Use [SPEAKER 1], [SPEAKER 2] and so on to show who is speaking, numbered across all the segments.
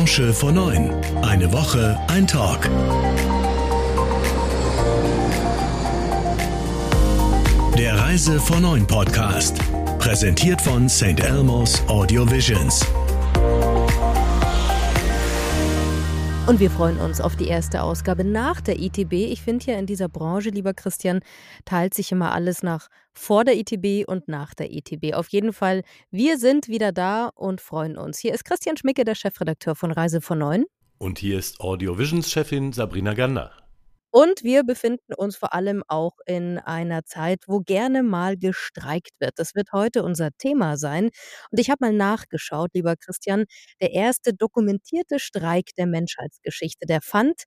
[SPEAKER 1] Branche vor 9. Eine Woche, ein Talk. Der Reise vor 9 Podcast. Präsentiert von St. Elmo's Audio Visions.
[SPEAKER 2] Und wir freuen uns auf die erste Ausgabe nach der ITB. Ich finde ja in dieser Branche, lieber Christian, teilt sich immer alles nach vor der ITB und nach der ITB. Auf jeden Fall, wir sind wieder da und freuen uns. Hier ist Christian Schmicke, der Chefredakteur von Reise vor 9.
[SPEAKER 3] Und hier ist Audio Visions Chefin Sabrina Gander.
[SPEAKER 2] Und wir befinden uns vor allem auch in einer Zeit, wo gerne mal gestreikt wird. Das wird heute unser Thema sein. Und ich habe mal nachgeschaut, lieber Christian, der erste dokumentierte Streik der Menschheitsgeschichte, der fand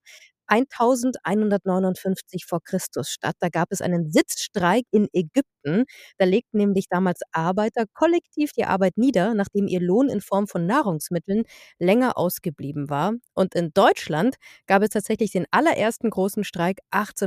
[SPEAKER 2] 1159 vor Christus statt. Da gab es einen Sitzstreik in Ägypten. Da legten nämlich damals Arbeiter kollektiv die Arbeit nieder, nachdem ihr Lohn in Form von Nahrungsmitteln länger ausgeblieben war. Und in Deutschland gab es tatsächlich den allerersten großen Streik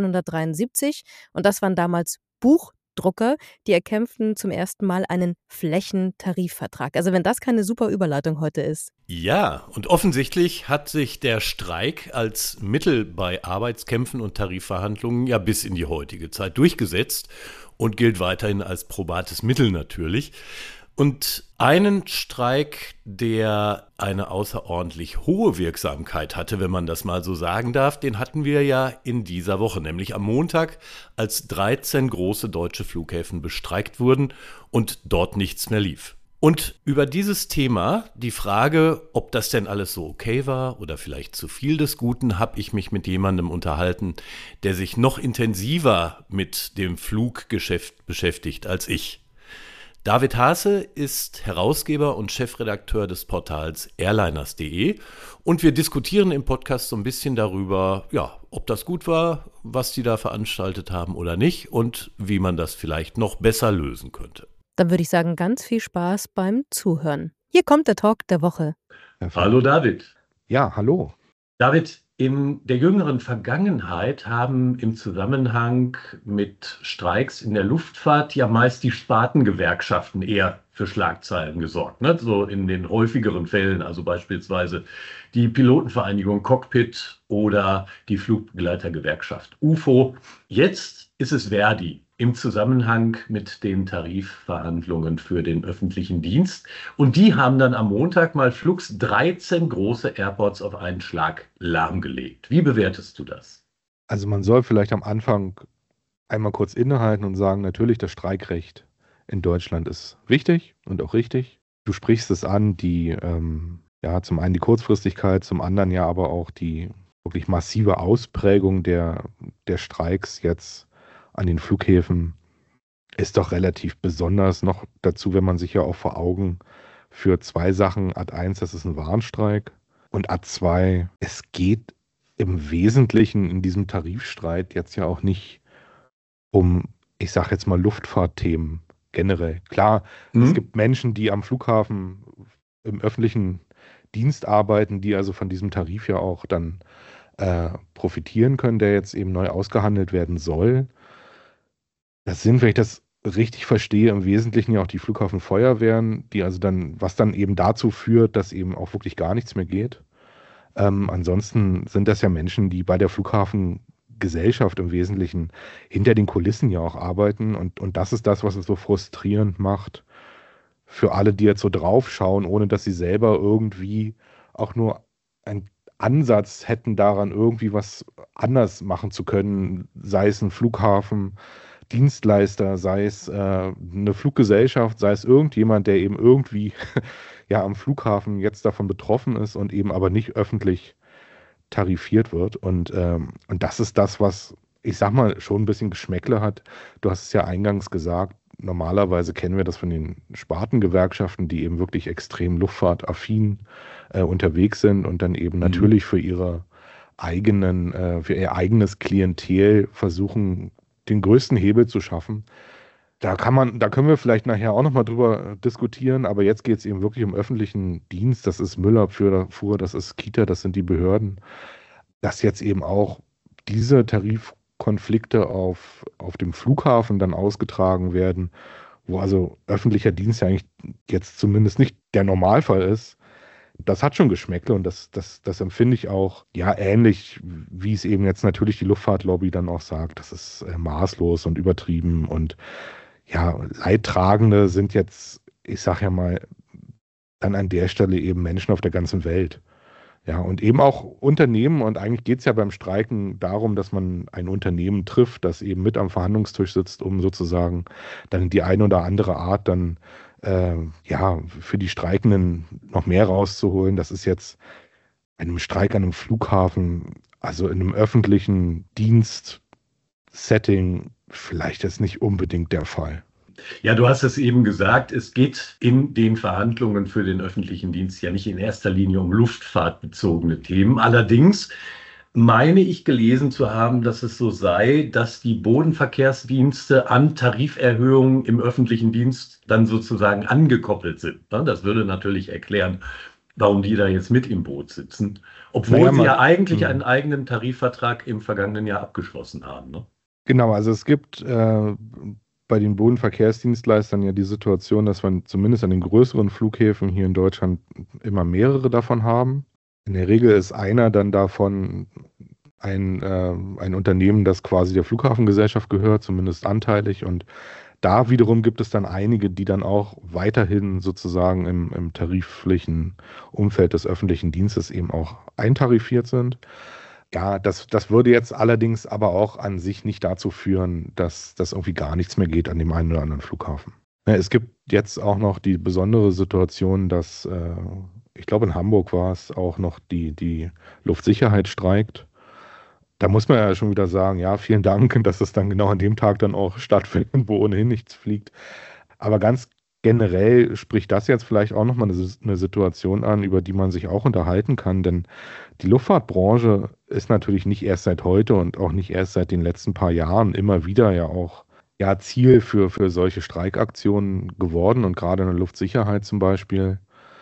[SPEAKER 2] 1873. Und das waren damals Buchdrucker, die erkämpften zum ersten Mal einen Flächentarifvertrag. Also wenn das keine super Überleitung heute ist.
[SPEAKER 3] Ja, und offensichtlich hat sich der Streik als Mittel bei Arbeitskämpfen und Tarifverhandlungen ja bis in die heutige Zeit durchgesetzt und gilt weiterhin als probates Mittel natürlich. Und einen Streik, der eine außerordentlich hohe Wirksamkeit hatte, wenn man das mal so sagen darf, den hatten wir ja in dieser Woche, nämlich am Montag, als 13 große deutsche Flughäfen bestreikt wurden und dort nichts mehr lief. Und über dieses Thema, die Frage, ob das denn alles so okay war oder vielleicht zu viel des Guten, habe ich mich mit jemandem unterhalten, der sich noch intensiver mit dem Fluggeschäft beschäftigt als ich. David Haase ist Herausgeber und Chefredakteur des Portals airliners.de und wir diskutieren im Podcast so ein bisschen darüber, ja, ob das gut war, was die da veranstaltet haben oder nicht und wie man das vielleicht noch besser lösen könnte.
[SPEAKER 2] Dann würde ich sagen, ganz viel Spaß beim Zuhören. Hier kommt der Talk der Woche.
[SPEAKER 4] Hallo David.
[SPEAKER 5] Ja, hallo.
[SPEAKER 4] David, in der jüngeren Vergangenheit haben im Zusammenhang mit Streiks in der Luftfahrt ja meist die Spartengewerkschaften eher für Schlagzeilen gesorgt, ne? So in den häufigeren Fällen, also beispielsweise die Pilotenvereinigung Cockpit oder die Flugbegleitergewerkschaft UFO. Jetzt ist es Verdi im Zusammenhang mit den Tarifverhandlungen für den öffentlichen Dienst. Und die haben dann am Montag mal flugs 13 große Airports auf einen Schlag lahmgelegt. Wie bewertest du das?
[SPEAKER 5] Also man soll vielleicht am Anfang einmal kurz innehalten und sagen, natürlich das Streikrecht in Deutschland ist wichtig und auch richtig. Du sprichst es an, zum einen die Kurzfristigkeit, zum anderen ja aber auch die wirklich massive Ausprägung der Streiks jetzt an den Flughäfen ist doch relativ besonders. Noch dazu, wenn man sich ja auch vor Augen führt, zwei Sachen. Ad 1, das ist ein Warnstreik. Und Ad 2, es geht im Wesentlichen in diesem Tarifstreit jetzt ja auch nicht um, ich sage jetzt mal, Luftfahrtthemen generell. Klar, es gibt Menschen, die am Flughafen im öffentlichen Dienst arbeiten, die also von diesem Tarif ja auch dann profitieren können, der jetzt eben neu ausgehandelt werden soll. Das sind, wenn ich das richtig verstehe, im Wesentlichen ja auch die Flughafenfeuerwehren, die also dann, was dann eben dazu führt, dass eben auch wirklich gar nichts mehr geht. Ansonsten sind das ja Menschen, die bei der Flughafengesellschaft im Wesentlichen hinter den Kulissen ja auch arbeiten und das ist das, was es so frustrierend macht für alle, die jetzt so draufschauen, ohne dass sie selber irgendwie auch nur ein Ansatz hätten daran, irgendwie was anders machen zu können, sei es ein Flughafen, Dienstleister, sei es eine Fluggesellschaft, sei es irgendjemand, der eben irgendwie ja am Flughafen jetzt davon betroffen ist und eben aber nicht öffentlich tarifiert wird. Und das ist das, was, ich sag mal, schon ein bisschen Geschmäckle hat. Du hast es ja eingangs gesagt, normalerweise kennen wir das von den Spartengewerkschaften, die eben wirklich extrem luftfahrtaffin unterwegs sind und dann eben natürlich für ihr eigenes Klientel versuchen, den größten Hebel zu schaffen. Da können wir vielleicht nachher auch nochmal drüber diskutieren, aber jetzt geht es eben wirklich um öffentlichen Dienst. Das ist Müllabfuhr, das ist Kita, das sind die Behörden. Dass jetzt eben auch diese Tarifkonflikte auf dem Flughafen dann ausgetragen werden, wo also öffentlicher Dienst ja eigentlich jetzt zumindest nicht der Normalfall ist, Das hat schon Geschmäckle und das empfinde ich auch, ja, ähnlich, wie es eben jetzt natürlich die Luftfahrtlobby dann auch sagt. Das ist maßlos und übertrieben und ja, Leidtragende sind jetzt, ich sag ja mal, dann an der Stelle eben Menschen auf der ganzen Welt. Ja, und eben auch Unternehmen, und eigentlich geht es ja beim Streiken darum, dass man ein Unternehmen trifft, das eben mit am Verhandlungstisch sitzt, um sozusagen dann die eine oder andere Art dann ja, für die Streikenden noch mehr rauszuholen. Das ist jetzt einem Streik an einem Flughafen, also in einem öffentlichen Dienstsetting, vielleicht jetzt nicht unbedingt der Fall.
[SPEAKER 4] Ja, du hast es eben gesagt, es geht in den Verhandlungen für den öffentlichen Dienst ja nicht in erster Linie um luftfahrtbezogene Themen. Allerdings meine ich gelesen zu haben, dass es so sei, dass die Bodenverkehrsdienste an Tariferhöhungen im öffentlichen Dienst dann sozusagen angekoppelt sind. Das würde natürlich erklären, warum die da jetzt mit im Boot sitzen, obwohl sie ja eigentlich einen eigenen Tarifvertrag im vergangenen Jahr abgeschlossen haben. Ne?
[SPEAKER 5] Genau, also es gibt bei den Bodenverkehrsdienstleistern ja die Situation, dass wir zumindest an den größeren Flughäfen hier in Deutschland immer mehrere davon haben. In der Regel ist einer dann davon ein Unternehmen, das quasi der Flughafengesellschaft gehört, zumindest anteilig. Und da wiederum gibt es dann einige, die dann auch weiterhin sozusagen im tariflichen Umfeld des öffentlichen Dienstes eben auch eintarifiert sind. Ja, das würde jetzt allerdings aber auch an sich nicht dazu führen, dass das irgendwie gar nichts mehr geht an dem einen oder anderen Flughafen. Es gibt jetzt auch noch die besondere Situation, dass ich glaube, in Hamburg war es auch noch die Luftsicherheit streikt. Da muss man ja schon wieder sagen, ja, vielen Dank, dass es dann genau an dem Tag dann auch stattfindet, wo ohnehin nichts fliegt. Aber ganz generell spricht das jetzt vielleicht auch nochmal eine Situation an, über die man sich auch unterhalten kann, denn die Luftfahrtbranche ist natürlich nicht erst seit heute und auch nicht erst seit den letzten paar Jahren immer wieder ja auch Ziel für solche Streikaktionen geworden und gerade in der Luftsicherheit zum Beispiel.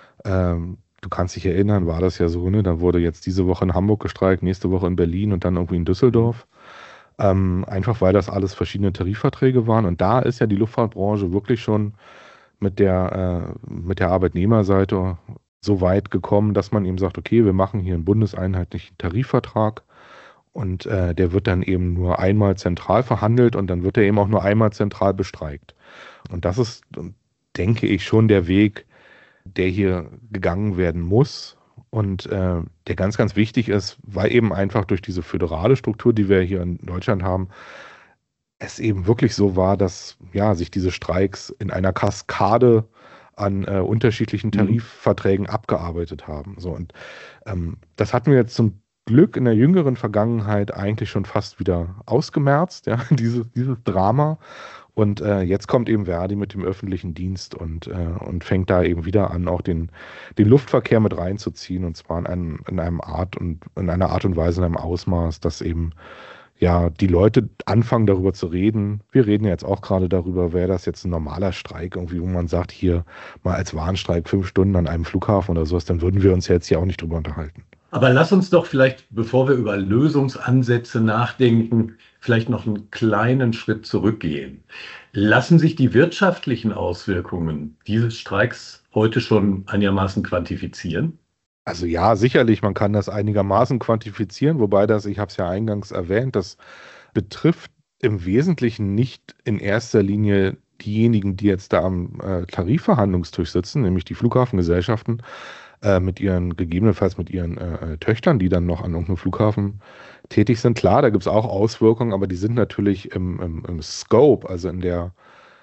[SPEAKER 5] Du kannst dich erinnern, war das ja so, ne? Da wurde jetzt diese Woche in Hamburg gestreikt, nächste Woche in Berlin und dann irgendwie in Düsseldorf. Einfach weil das alles verschiedene Tarifverträge waren. Und da ist ja die Luftfahrtbranche wirklich schon mit der Arbeitnehmerseite so weit gekommen, dass man eben sagt, okay, wir machen hier einen bundeseinheitlichen Tarifvertrag und der wird dann eben nur einmal zentral verhandelt und dann wird er eben auch nur einmal zentral bestreikt. Und das ist, denke ich, schon der Weg, der hier gegangen werden muss und der ganz, ganz wichtig ist, weil eben einfach durch diese föderale Struktur, die wir hier in Deutschland haben, es eben wirklich so war, dass ja sich diese Streiks in einer Kaskade an unterschiedlichen Tarifverträgen abgearbeitet haben. So, und das hatten wir jetzt zum Glück in der jüngeren Vergangenheit eigentlich schon fast wieder ausgemerzt, ja, dieses Drama. Und jetzt kommt eben Verdi mit dem öffentlichen Dienst und fängt da eben wieder an, auch den Luftverkehr mit reinzuziehen, und zwar in einer Art und Weise, in einem Ausmaß, dass eben ja die Leute anfangen darüber zu reden. Wir reden jetzt auch gerade darüber, wäre das jetzt ein normaler Streik, irgendwie, wo man sagt, hier mal als Warnstreik 5 Stunden an einem Flughafen oder sowas, dann würden wir uns jetzt hier auch nicht drüber unterhalten.
[SPEAKER 4] Aber lass uns doch vielleicht, bevor wir über Lösungsansätze nachdenken, vielleicht noch einen kleinen Schritt zurückgehen. Lassen sich die wirtschaftlichen Auswirkungen dieses Streiks heute schon einigermaßen quantifizieren?
[SPEAKER 5] Also ja, sicherlich, man kann das einigermaßen quantifizieren, wobei ich habe es ja eingangs erwähnt, das betrifft im Wesentlichen nicht in erster Linie diejenigen, die jetzt da am Tarifverhandlungstisch sitzen, nämlich die Flughafengesellschaften, gegebenenfalls mit ihren Töchtern, die dann noch an irgendeinem Flughafen tätig sind. Klar, da gibt es auch Auswirkungen, aber die sind natürlich im Scope, also in der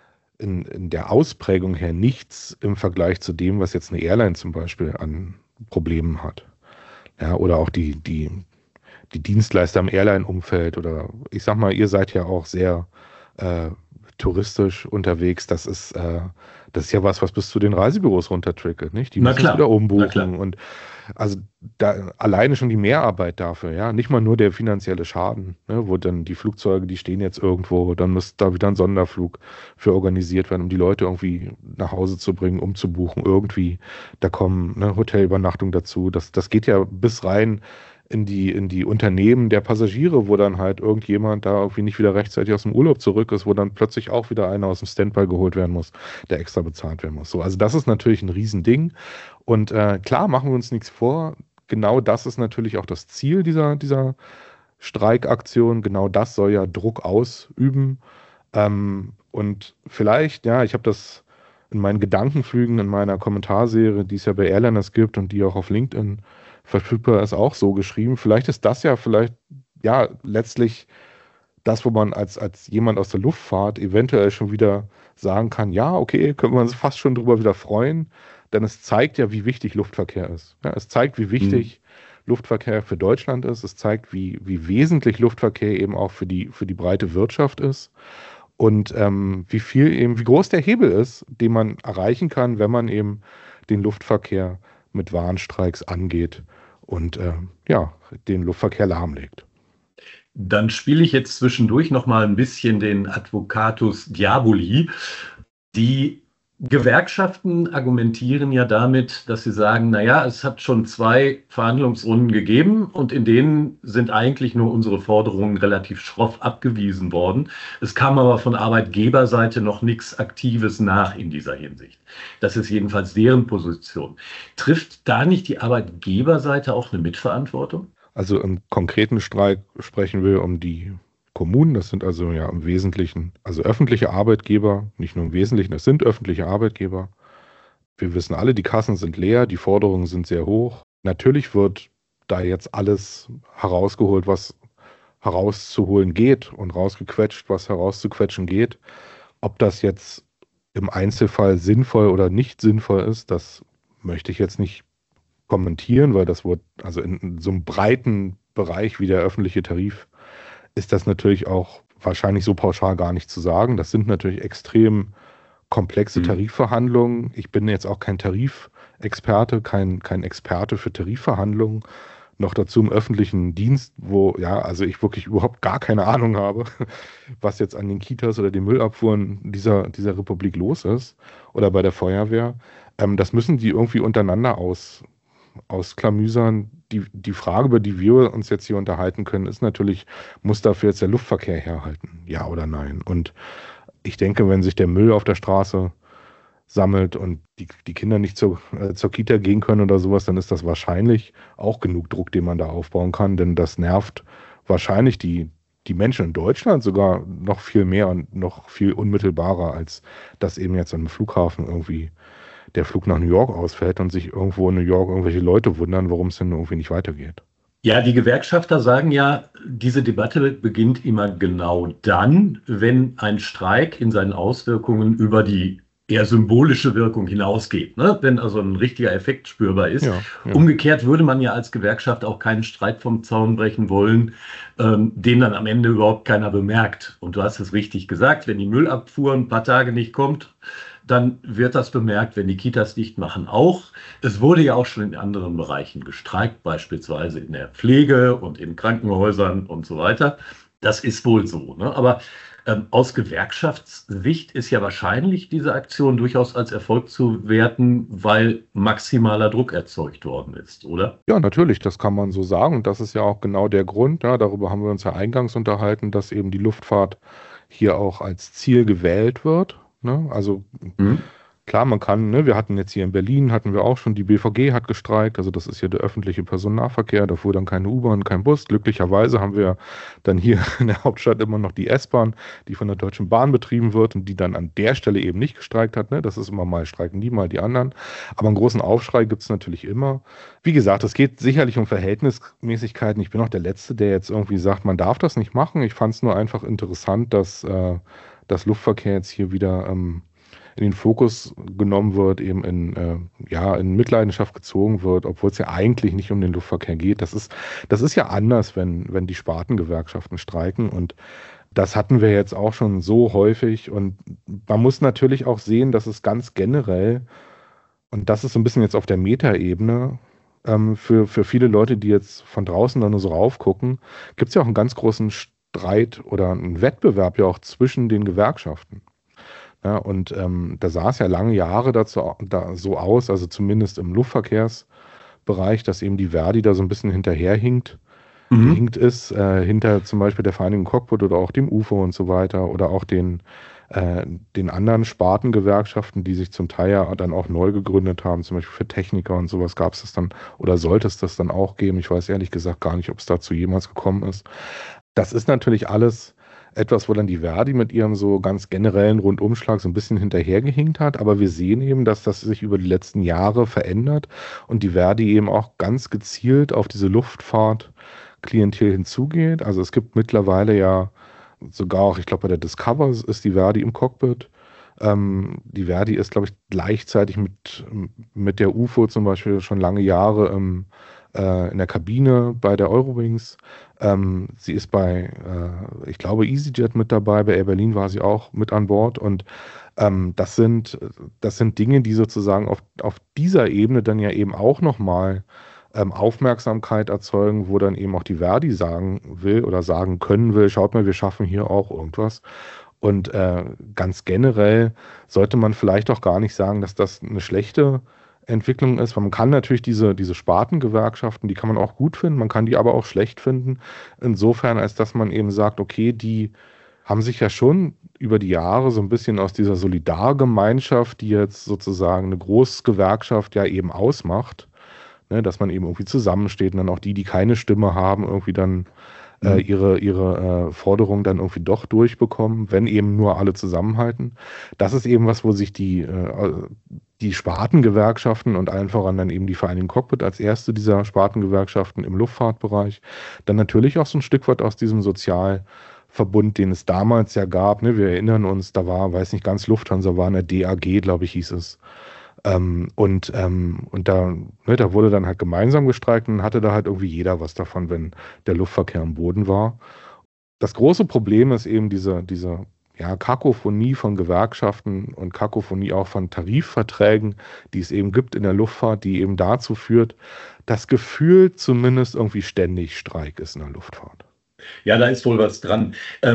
[SPEAKER 5] Ausprägung her nichts im Vergleich zu dem, was jetzt eine Airline zum Beispiel an Problemen hat. Ja, oder auch die Dienstleister im Airline-Umfeld, oder ich sag mal, ihr seid ja auch sehr touristisch unterwegs. Das ist ja was bis zu den Reisebüros runtertrickelt, nicht? Die müssen es wieder umbuchen. Und also da alleine schon die Mehrarbeit dafür, ja, nicht mal nur der finanzielle Schaden, ne, wo dann die Flugzeuge, die stehen jetzt irgendwo, dann muss da wieder ein Sonderflug für organisiert werden, um die Leute irgendwie nach Hause zu bringen, umzubuchen, irgendwie. Da kommen Hotelübernachtungen dazu. Das geht ja bis rein in die Unternehmen der Passagiere, wo dann halt irgendjemand da irgendwie nicht wieder rechtzeitig aus dem Urlaub zurück ist, wo dann plötzlich auch wieder einer aus dem Standby geholt werden muss, der extra bezahlt werden muss. So, also das ist natürlich ein Riesending. Und klar, machen wir uns nichts vor. Genau das ist natürlich auch das Ziel dieser Streikaktion. Genau das soll ja Druck ausüben. Und vielleicht, ja, ich habe das in meinen Gedankenflügen in meiner Kommentarserie, die es ja bei Airliners gibt und die auch auf LinkedIn verfügbar ist, auch so geschrieben. Vielleicht ist das ja letztlich das, wo man als jemand aus der Luftfahrt eventuell schon wieder sagen kann, ja, okay, können wir uns fast schon drüber wieder freuen, denn es zeigt ja, wie wichtig Luftverkehr ist. Ja, es zeigt, wie wichtig Luftverkehr für Deutschland ist. Es zeigt, wie wesentlich Luftverkehr eben auch für die breite Wirtschaft ist. Und wie groß der Hebel ist, den man erreichen kann, wenn man eben den Luftverkehr mit Warnstreiks angeht und den Luftverkehr lahmlegt.
[SPEAKER 4] Dann spiele ich jetzt zwischendurch noch mal ein bisschen den Advocatus Diaboli. Die Gewerkschaften argumentieren ja damit, dass sie sagen, naja, es hat schon 2 Verhandlungsrunden gegeben und in denen sind eigentlich nur unsere Forderungen relativ schroff abgewiesen worden. Es kam aber von Arbeitgeberseite noch nichts Aktives nach in dieser Hinsicht. Das ist jedenfalls deren Position. Trifft da nicht die Arbeitgeberseite auch eine Mitverantwortung?
[SPEAKER 5] Also im konkreten Streik sprechen wir um die Kommunen, das sind also ja im Wesentlichen, also öffentliche Arbeitgeber, nicht nur im Wesentlichen, das sind öffentliche Arbeitgeber. Wir wissen alle, die Kassen sind leer, die Forderungen sind sehr hoch. Natürlich wird da jetzt alles herausgeholt, was herauszuholen geht und rausgequetscht, was herauszuquetschen geht. Ob das jetzt im Einzelfall sinnvoll oder nicht sinnvoll ist, das möchte ich jetzt nicht kommentieren, weil das wird, also in so einem breiten Bereich wie der öffentliche Tarif, ist das natürlich auch wahrscheinlich so pauschal gar nicht zu sagen. Das sind natürlich extrem komplexe Tarifverhandlungen. Ich bin jetzt auch kein Tarifexperte, kein Experte für Tarifverhandlungen. Noch dazu im öffentlichen Dienst, wo also ich wirklich überhaupt gar keine Ahnung habe, was jetzt an den Kitas oder den Müllabfuhren dieser Republik los ist oder bei der Feuerwehr. Das müssen die irgendwie untereinander ausklamüsern. Die Frage, über die wir uns jetzt hier unterhalten können, ist natürlich, muss dafür jetzt der Luftverkehr herhalten? Ja oder nein? Und ich denke, wenn sich der Müll auf der Straße sammelt und die Kinder nicht zur Kita gehen können oder sowas, dann ist das wahrscheinlich auch genug Druck, den man da aufbauen kann, denn das nervt wahrscheinlich die Menschen in Deutschland sogar noch viel mehr und noch viel unmittelbarer, als dass eben jetzt an einem Flughafen irgendwie der Flug nach New York ausfällt und sich irgendwo in New York irgendwelche Leute wundern, warum es denn irgendwie nicht weitergeht.
[SPEAKER 4] Ja, die Gewerkschafter sagen ja, diese Debatte beginnt immer genau dann, wenn ein Streik in seinen Auswirkungen über die eher symbolische Wirkung hinausgeht, ne? Wenn also ein richtiger Effekt spürbar ist.
[SPEAKER 5] Ja.
[SPEAKER 4] Umgekehrt würde man ja als Gewerkschaft auch keinen Streit vom Zaun brechen wollen, den dann am Ende überhaupt keiner bemerkt. Und du hast es richtig gesagt, wenn die Müllabfuhr ein paar Tage nicht kommt, dann wird das bemerkt, wenn die Kitas dicht machen auch. Es wurde ja auch schon in anderen Bereichen gestreikt, beispielsweise in der Pflege und in Krankenhäusern und so weiter. Das ist wohl so, ne? Aber aus Gewerkschaftssicht ist ja wahrscheinlich diese Aktion durchaus als Erfolg zu werten, weil maximaler Druck erzeugt worden ist, oder?
[SPEAKER 5] Ja, natürlich, das kann man so sagen. Und das ist ja auch genau der Grund, ja, darüber haben wir uns ja eingangs unterhalten, dass eben die Luftfahrt hier auch als Ziel gewählt wird. Ne? Also klar, man kann, ne, wir hatten jetzt hier in Berlin, hatten wir auch schon, die BVG hat gestreikt, also das ist hier der öffentliche Personennahverkehr, da fuhr dann keine U-Bahn, kein Bus. Glücklicherweise haben wir dann hier in der Hauptstadt immer noch die S-Bahn, die von der Deutschen Bahn betrieben wird und die dann an der Stelle eben nicht gestreikt hat. Ne? Das ist immer mal streiken die, mal die anderen. Aber einen großen Aufschrei gibt es natürlich immer. Wie gesagt, es geht sicherlich um Verhältnismäßigkeiten. Ich bin auch der Letzte, der jetzt irgendwie sagt, man darf das nicht machen. Ich fand es nur einfach interessant, dass das Luftverkehr jetzt hier wieder in den Fokus genommen wird, eben in Mitleidenschaft gezogen wird, obwohl es ja eigentlich nicht um den Luftverkehr geht. Das ist ja anders, wenn die Spartengewerkschaften streiken, und das hatten wir jetzt auch schon so häufig, und man muss natürlich auch sehen, dass es ganz generell, und das ist so ein bisschen jetzt auf der Metaebene, für viele Leute, die jetzt von draußen dann nur so raufgucken, gibt es ja auch einen ganz großen Streit oder einen Wettbewerb ja auch zwischen den Gewerkschaften. Ja, und da sah es ja lange Jahre da so aus, also zumindest im Luftverkehrsbereich, Luftfahrtbereich, dass eben die Verdi da so ein bisschen gehinkt ist, hinter zum Beispiel der Vereinigung Cockpit oder auch dem UFO und so weiter oder auch den anderen Spartengewerkschaften, die sich zum Teil ja dann auch neu gegründet haben, zum Beispiel für Techniker und sowas gab es das dann oder sollte es das dann auch geben. Ich weiß ehrlich gesagt gar nicht, ob es dazu jemals gekommen ist. Das ist natürlich alles etwas, wo dann die Verdi mit ihrem so ganz generellen Rundumschlag so ein bisschen hinterhergehinkt hat, aber wir sehen eben, dass das sich über die letzten Jahre verändert und die Verdi eben auch ganz gezielt auf diese Luftfahrtklientel hinzugeht. Also es gibt mittlerweile ja sogar auch, ich glaube bei der Discover ist die Verdi im Cockpit. Die Verdi ist, glaube ich, gleichzeitig mit der UFO zum Beispiel schon lange Jahre in der Kabine bei der Eurowings. Sie ist bei, ich glaube, EasyJet mit dabei, bei Air Berlin war sie auch mit an Bord und das sind Dinge, die sozusagen auf dieser Ebene dann ja eben auch nochmal Aufmerksamkeit erzeugen, wo dann eben auch die Verdi sagen will oder sagen können will, schaut mal, wir schaffen hier auch irgendwas. Und ganz generell sollte man vielleicht auch gar nicht sagen, dass das eine schlechte Entwicklung ist, weil man kann natürlich diese Spartengewerkschaften, die kann man auch gut finden, man kann die aber auch schlecht finden, insofern, als dass man eben sagt, okay, die haben sich ja schon über die Jahre so ein bisschen aus dieser Solidargemeinschaft, die jetzt sozusagen eine Großgewerkschaft ja eben ausmacht, ne, dass man eben irgendwie zusammensteht und dann auch die keine Stimme haben, irgendwie dann ihre Forderungen dann irgendwie doch durchbekommen, wenn eben nur alle zusammenhalten. Das ist eben was, wo sich die Spartengewerkschaften und allen voran dann eben die Vereinigung Cockpit als erste dieser Spartengewerkschaften im Luftfahrtbereich dann natürlich auch so ein Stück weit aus diesem Sozialverbund, den es damals ja gab, ne, wir erinnern uns, da war, weiß nicht, ganz Lufthansa war eine DAG, glaube ich, hieß es. Und da wurde dann halt gemeinsam gestreikt und hatte da halt irgendwie jeder was davon, wenn der Luftverkehr am Boden war. Das große Problem ist eben diese Kakophonie von Gewerkschaften und Kakophonie auch von Tarifverträgen, die es eben gibt in der Luftfahrt, die eben dazu führt, dass gefühlt zumindest irgendwie ständig Streik ist in der Luftfahrt.
[SPEAKER 4] Ja, da ist wohl was dran.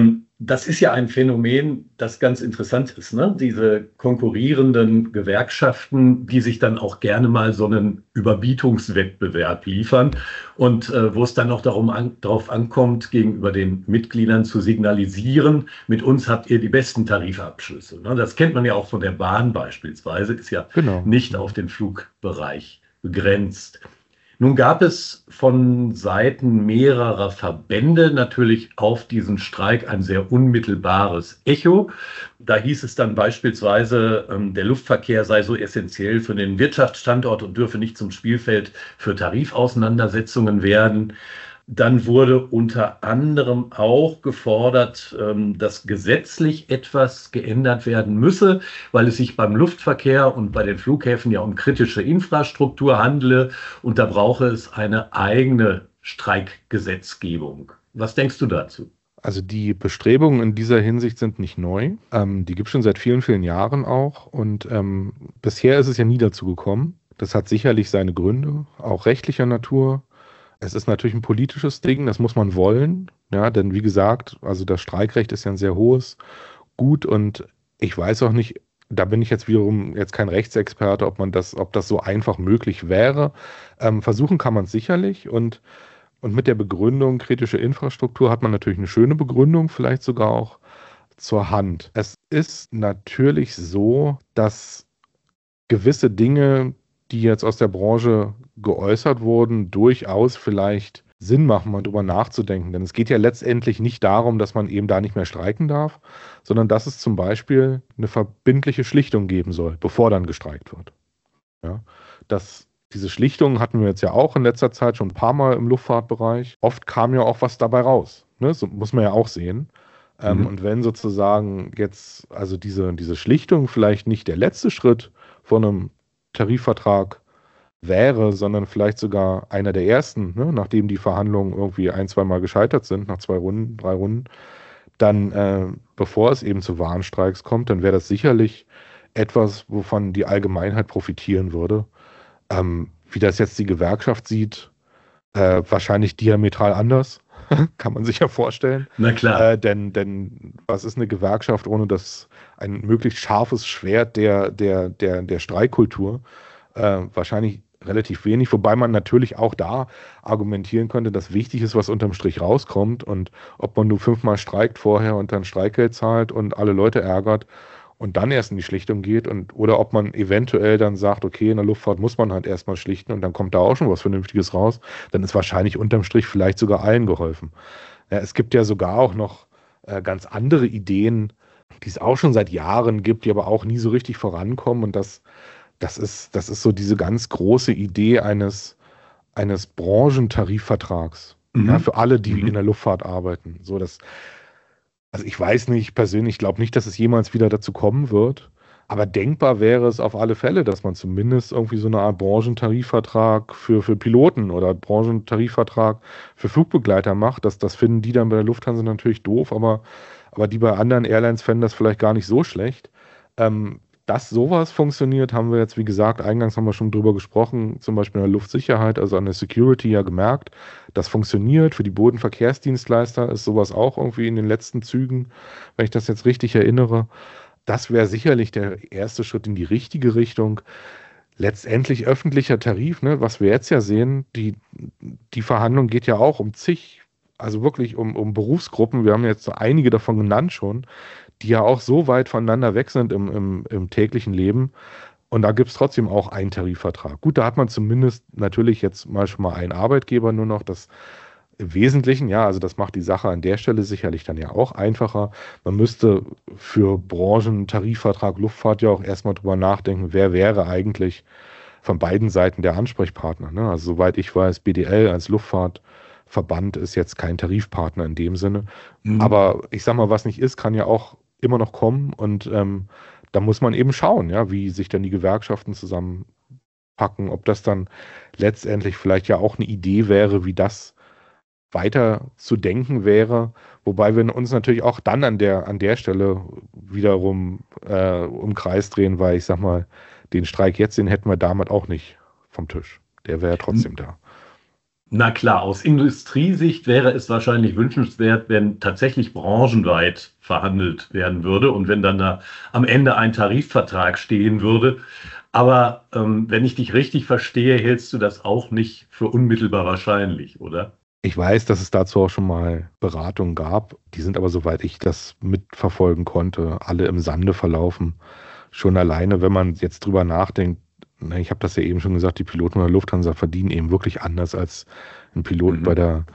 [SPEAKER 4] Das ist ja ein Phänomen, das ganz interessant ist, ne? Diese konkurrierenden Gewerkschaften, die sich dann auch gerne mal so einen Überbietungswettbewerb liefern und wo es dann auch darauf ankommt, gegenüber den Mitgliedern zu signalisieren, mit uns habt ihr die besten Tarifabschlüsse. Ne? Das kennt man ja auch von der Bahn beispielsweise, ist ja nicht auf den Flugbereich begrenzt. Nun gab es von Seiten mehrerer Verbände natürlich auf diesen Streik ein sehr unmittelbares Echo. Da hieß es dann beispielsweise, der Luftverkehr sei so essentiell für den Wirtschaftsstandort und dürfe nicht zum Spielfeld für Tarifauseinandersetzungen werden. Dann wurde unter anderem auch gefordert, dass gesetzlich etwas geändert werden müsse, weil es sich beim Luftverkehr und bei den Flughäfen ja um kritische Infrastruktur handele und da brauche es eine eigene Streikgesetzgebung. Was denkst du dazu?
[SPEAKER 5] Also die Bestrebungen in dieser Hinsicht sind nicht neu. Die gibt es schon seit vielen, vielen Jahren auch und bisher ist es ja nie dazu gekommen. Das hat sicherlich seine Gründe, auch rechtlicher Natur. Es ist natürlich ein politisches Ding, das muss man wollen, ja, denn wie gesagt, also das Streikrecht ist ja ein sehr hohes Gut und ich weiß auch nicht, da bin ich jetzt wiederum kein Rechtsexperte, ob das so einfach möglich wäre. Versuchen kann man es sicherlich und mit der Begründung kritische Infrastruktur hat man natürlich eine schöne Begründung, vielleicht sogar auch zur Hand. Es ist natürlich so, dass gewisse Dinge, die jetzt aus der Branche geäußert wurden, durchaus vielleicht Sinn machen, mal drüber nachzudenken. Denn es geht ja letztendlich nicht darum, dass man eben da nicht mehr streiken darf, sondern dass es zum Beispiel eine verbindliche Schlichtung geben soll, bevor dann gestreikt wird. Ja, diese Schlichtungen hatten wir jetzt ja auch in letzter Zeit schon ein paar Mal im Luftfahrtbereich. Oft kam ja auch was dabei raus. Ne? So muss man ja auch sehen. Und wenn sozusagen jetzt also diese Schlichtung vielleicht nicht der letzte Schritt von einem Tarifvertrag wäre, sondern vielleicht sogar einer der ersten, ne, nachdem die Verhandlungen irgendwie 1-2 Mal gescheitert sind, nach 2 Runden, 3 Runden, dann, bevor es eben zu Warnstreiks kommt, dann wäre das sicherlich etwas, wovon die Allgemeinheit profitieren würde. Wie das jetzt die Gewerkschaft sieht, wahrscheinlich diametral anders, kann man sich ja vorstellen.
[SPEAKER 4] Na klar.
[SPEAKER 5] Denn was ist eine Gewerkschaft ohne ein möglichst scharfes Schwert der Streikkultur? Wahrscheinlich relativ wenig, wobei man natürlich auch da argumentieren könnte, dass wichtig ist, was unterm Strich rauskommt und ob man nur 5-mal streikt vorher und dann Streikgeld zahlt und alle Leute ärgert und dann erst in die Schlichtung geht oder ob man eventuell dann sagt, okay, in der Luftfahrt muss man halt erstmal schlichten und dann kommt da auch schon was Vernünftiges raus, dann ist wahrscheinlich unterm Strich vielleicht sogar allen geholfen. Ja, es gibt ja sogar auch noch ganz andere Ideen, die es auch schon seit Jahren gibt, die aber auch nie so richtig vorankommen und das ist so diese ganz große Idee eines Branchentarifvertrags, ja, für alle, die in der Luftfahrt arbeiten. Also ich weiß nicht persönlich, ich glaube nicht, dass es jemals wieder dazu kommen wird, aber denkbar wäre es auf alle Fälle, dass man zumindest irgendwie so eine Art Branchentarifvertrag für Piloten oder Branchentarifvertrag für Flugbegleiter macht. Das finden die dann bei der Lufthansa natürlich doof, aber die bei anderen Airlines fänden das vielleicht gar nicht so schlecht. Dass sowas funktioniert, haben wir jetzt, wie gesagt, eingangs haben wir schon drüber gesprochen, zum Beispiel in der Luftsicherheit, also an der Security ja gemerkt. Das funktioniert. Für die Bodenverkehrsdienstleister ist sowas auch irgendwie in den letzten Zügen, wenn ich das jetzt richtig erinnere. Das wäre sicherlich der erste Schritt in die richtige Richtung. Letztendlich öffentlicher Tarif, ne, was wir jetzt ja sehen, die Verhandlung geht ja auch um also wirklich um Berufsgruppen. Wir haben jetzt so einige davon genannt schon, die ja auch so weit voneinander weg sind im täglichen Leben. Und da gibt es trotzdem auch einen Tarifvertrag. Gut, da hat man zumindest natürlich jetzt schon mal einen Arbeitgeber nur noch. Das im Wesentlichen, ja, also das macht die Sache an der Stelle sicherlich dann ja auch einfacher. Man müsste für Branchentarifvertrag Luftfahrt ja auch erstmal drüber nachdenken, wer wäre eigentlich von beiden Seiten der Ansprechpartner. Ne? Also soweit ich weiß, BDL als Luftfahrtverband ist jetzt kein Tarifpartner in dem Sinne. Aber ich sag mal, was nicht ist, kann ja auch immer noch kommen und da muss man eben schauen, ja, wie sich dann die Gewerkschaften zusammenpacken, ob das dann letztendlich vielleicht ja auch eine Idee wäre, wie das weiter zu denken wäre, wobei wir uns natürlich auch dann an der Stelle wiederum im Kreis drehen, weil ich sag mal, den Streik jetzt, den hätten wir damit auch nicht vom Tisch. Der wäre ja trotzdem da.
[SPEAKER 4] Na klar, aus Industriesicht wäre es wahrscheinlich wünschenswert, wenn tatsächlich branchenweit verhandelt werden würde und wenn dann da am Ende ein Tarifvertrag stehen würde. Aber wenn ich dich richtig verstehe, hältst du das auch nicht für unmittelbar wahrscheinlich, oder?
[SPEAKER 5] Ich weiß, dass es dazu auch schon mal Beratungen gab. Die sind aber, soweit ich das mitverfolgen konnte, alle im Sande verlaufen. Schon alleine, wenn man jetzt drüber nachdenkt, ich habe das ja eben schon gesagt, die Piloten der Lufthansa verdienen eben wirklich anders als ein Pilot bei der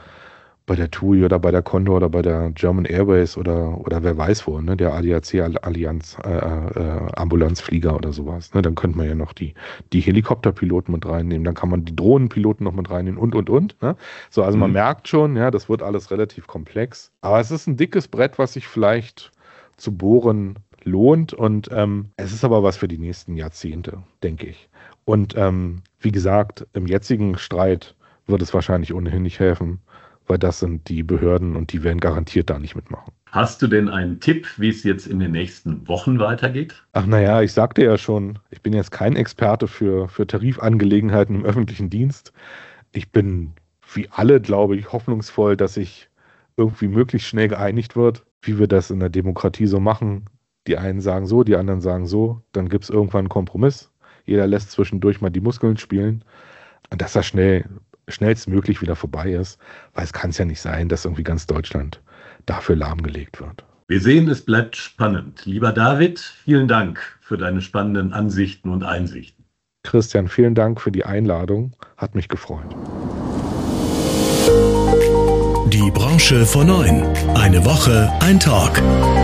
[SPEAKER 5] TUI oder bei der Condor oder bei der German Airways oder wer weiß wo, ne, der ADAC-Allianz Ambulanzflieger oder sowas. Ne, dann könnte man ja noch die Helikopterpiloten mit reinnehmen, dann kann man die Drohnenpiloten noch mit reinnehmen und. Ne? So, also man merkt schon, ja, das wird alles relativ komplex. Aber es ist ein dickes Brett, was sich vielleicht zu bohren lohnt und es ist aber was für die nächsten Jahrzehnte, denke ich. Und wie gesagt, im jetzigen Streit wird es wahrscheinlich ohnehin nicht helfen, weil das sind die Behörden und die werden garantiert da nicht mitmachen.
[SPEAKER 4] Hast du denn einen Tipp, wie es jetzt in den nächsten Wochen weitergeht?
[SPEAKER 5] Ach naja, ich sagte ja schon, ich bin jetzt kein Experte für Tarifangelegenheiten im öffentlichen Dienst. Ich bin wie alle, glaube ich, hoffnungsvoll, dass sich irgendwie möglichst schnell geeinigt wird, wie wir das in der Demokratie so machen. Die einen sagen so, die anderen sagen so, dann gibt es irgendwann einen Kompromiss. Jeder lässt zwischendurch mal die Muskeln spielen. Und dass das schnellstmöglich wieder vorbei ist, weil es kann es ja nicht sein, dass irgendwie ganz Deutschland dafür lahmgelegt wird.
[SPEAKER 4] Wir sehen, es bleibt spannend. Lieber David, vielen Dank für deine spannenden Ansichten und Einsichten.
[SPEAKER 5] Christian, vielen Dank für die Einladung. Hat mich gefreut.
[SPEAKER 1] Die Branche vor 9. Eine Woche, ein Talk.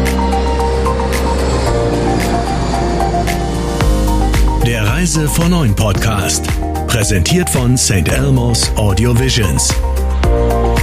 [SPEAKER 1] Der Reise vor 9 Podcast. Präsentiert von St. Elmo's Audio Visions.